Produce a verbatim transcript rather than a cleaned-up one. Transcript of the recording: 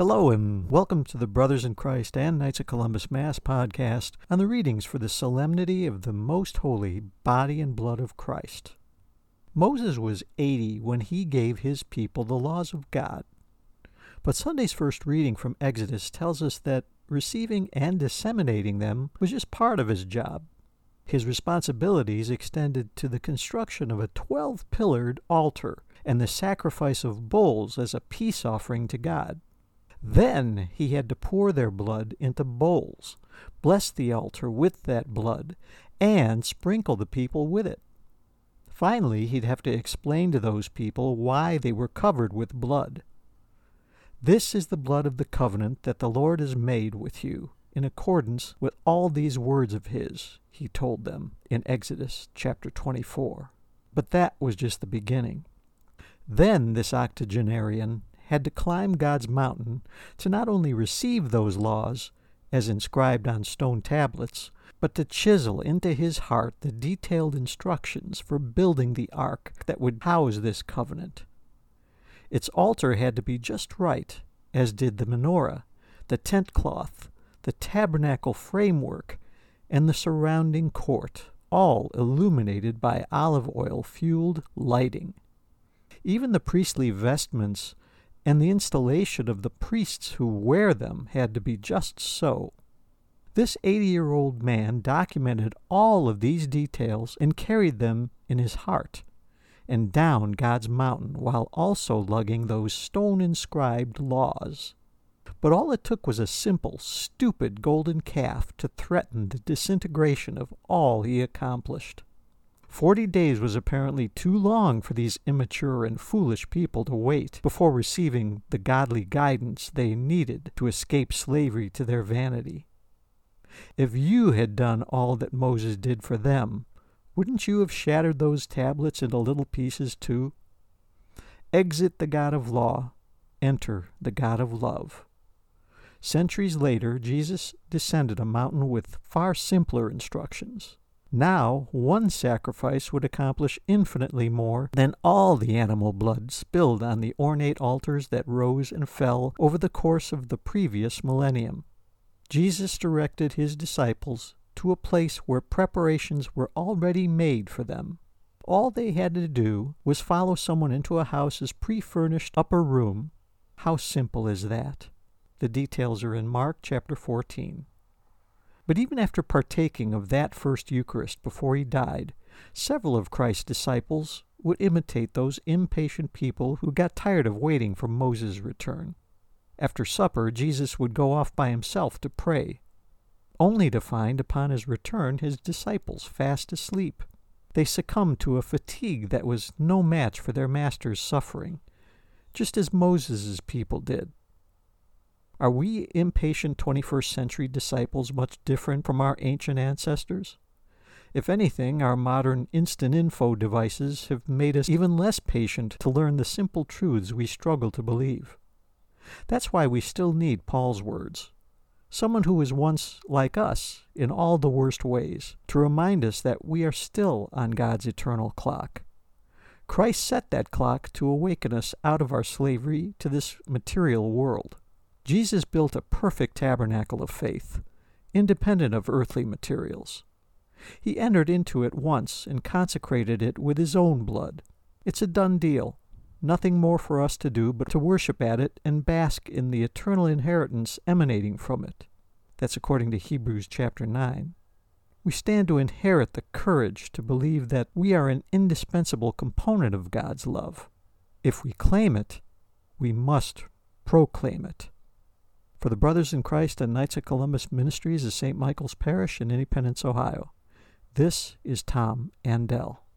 Hello and welcome to the Brothers in Christ and Knights of Columbus Mass podcast on the readings for the solemnity of the most holy body and blood of Christ. Moses was eighty when he gave his people the laws of God. But Sunday's first reading from Exodus tells us that receiving and disseminating them was just part of his job. His responsibilities extended to the construction of a twelve-pillared altar and the sacrifice of bulls as a peace offering to God. Then he had to pour their blood into bowls, bless the altar with that blood, and sprinkle the people with it. Finally, he'd have to explain to those people why they were covered with blood. This is the blood of the covenant that the Lord has made with you, in accordance with all these words of his, he told them in Exodus chapter twenty-four. But that was just the beginning. Then this octogenarian had to climb God's mountain to not only receive those laws, as inscribed on stone tablets, but to chisel into his heart the detailed instructions for building the ark that would house this covenant. Its altar had to be just right, as did the menorah, the tent cloth, the tabernacle framework, and the surrounding court, all illuminated by olive oil-fueled lighting. Even the priestly vestments and the installation of the priests who wear them had to be just so. This eighty-year-old man documented all of these details and carried them in his heart and down God's mountain while also lugging those stone-inscribed laws. But all it took was a simple, stupid golden calf to threaten the disintegration of all he accomplished. Forty days was apparently too long for these immature and foolish people to wait before receiving the godly guidance they needed to escape slavery to their vanity. If you had done all that Moses did for them, wouldn't you have shattered those tablets into little pieces too? Exit the God of law, enter the God of love. Centuries later, Jesus descended a mountain with far simpler instructions. Now, one sacrifice would accomplish infinitely more than all the animal blood spilled on the ornate altars that rose and fell over the course of the previous millennium. Jesus directed his disciples to a place where preparations were already made for them. All they had to do was follow someone into a house's pre-furnished upper room. How simple is that? The details are in Mark chapter fourteen. But even after partaking of that first Eucharist before he died, several of Christ's disciples would imitate those impatient people who got tired of waiting for Moses' return. After supper, Jesus would go off by himself to pray, only to find upon his return his disciples fast asleep. They succumbed to a fatigue that was no match for their master's suffering, just as Moses' people did. Are we impatient twenty-first century disciples much different from our ancient ancestors? If anything, our modern instant info devices have made us even less patient to learn the simple truths we struggle to believe. That's why we still need Paul's words, someone who was once like us in all the worst ways, to remind us that we are still on God's eternal clock. Christ set that clock to awaken us out of our slavery to this material world. Jesus built a perfect tabernacle of faith, independent of earthly materials. He entered into it once and consecrated it with his own blood. It's a done deal. Nothing more for us to do but to worship at it and bask in the eternal inheritance emanating from it. That's according to Hebrews chapter nine. We stand to inherit the courage to believe that we are an indispensable component of God's love. If we claim it, we must proclaim it. For the Brothers in Christ and Knights of Columbus Ministries of Saint Michael's Parish in Independence, Ohio, this is Tom Andell.